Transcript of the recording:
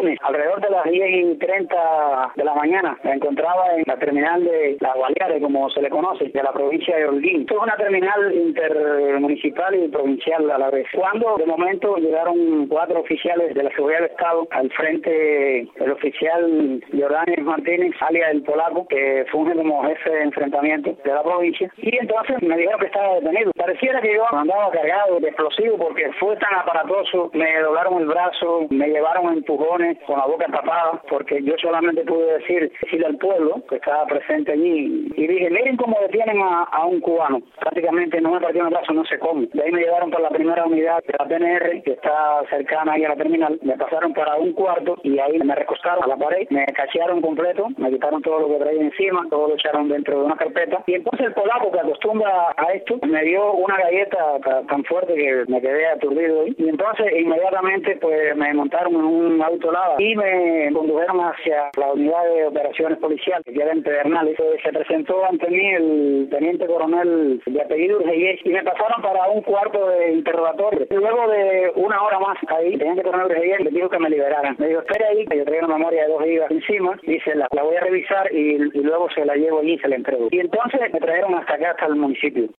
lunes, alrededor de las 10:30 de la mañana, me encontraba en la terminal de La Gualiare, como se le conoce, de la provincia de Holguín. Esto es una terminal intermunicipal y provincial a la vez. Cuando de momento llegaron 4 oficiales de la seguridad del Estado, al frente el oficial Jordani Martínez, alias el Polaco, que funge como jefe de enfrentamiento de la provincia, y entonces me dijeron que estaba detenido. Pareciera que yo andaba cargado de explosivo porque fue tan aparatoso, me doblaron el brazo, me llevaron empujones con la boca tapada, porque yo solamente pude decirle al pueblo que estaba presente allí, y dije, miren cómo detienen a un cubano. Prácticamente no me partieron el brazo, no sé cómo. De ahí me llevaron para la primera unidad de la PNR, que está cercana ahí a la terminal, me pasaron para un cuarto y ahí me recostaron a la pared, me cachearon completo, me quitaron todo lo que traía encima, todo lo echaron dentro de una carpeta, y entonces el polaco, que acostumbra a esto, me dio una galleta tan fuerte que me quedé aturdido ahí, y entonces inmediatamente pues me montaron en un auto lava y me condujeron hacia la unidad de operaciones policiales, que era en Pedernales. Se presentó ante mí el teniente coronel de apellido Urgeyes y me pasaron para un cuarto de interrogatorio. Luego de una hora más ahí, el teniente coronel Urgeyes me dijo que me liberaran. Me dijo, espere ahí, que yo traía una memoria de 2 gigas encima, dice, la voy a revisar y luego se la llevo allí y se la entrego. Y entonces me trajeron hasta acá, hasta el municipio.